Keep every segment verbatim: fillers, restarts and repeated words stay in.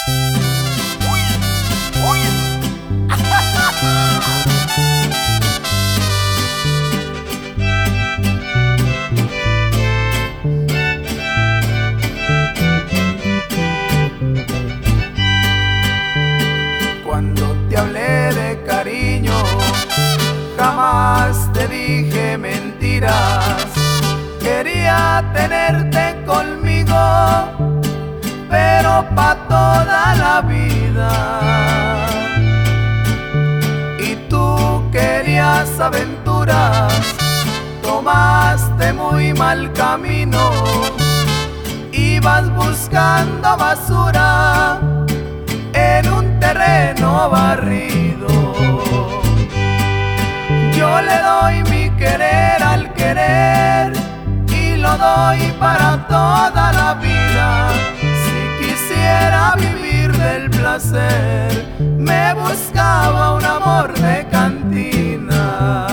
Cuando te hablé de cariño, jamás te dije mentiras. Quería tenerte conmigo, pero pa' toda la vida. Y tú querías aventuras, tomaste muy mal camino. Ibas buscando basura en un terreno barrido. Yo le doy mi querer al querer y lo doy para toda la vida. Si quisiera vivir del placer, me buscaba un amor de cantina.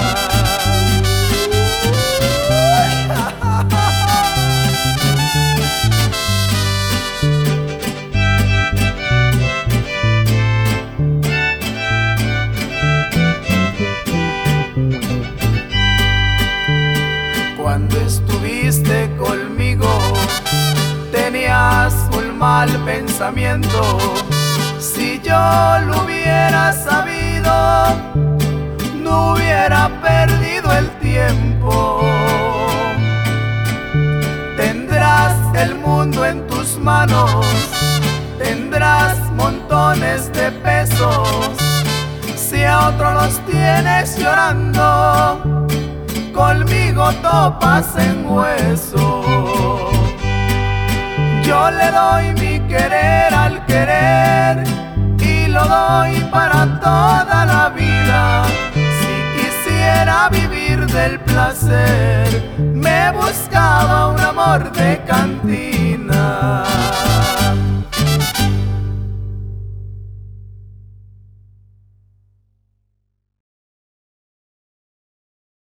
Cuando estuviste conmigo, tenías un mal pensamiento. Si yo lo hubiera sabido, no hubiera perdido el tiempo. Tendrás el mundo en tus manos, tendrás montones de pesos. Si a otro los tienes llorando, conmigo topas en hueso. Yo le doy mi querer al querer y lo doy para toda la vida. Si quisiera vivir del placer, me buscaba un amor de cantina.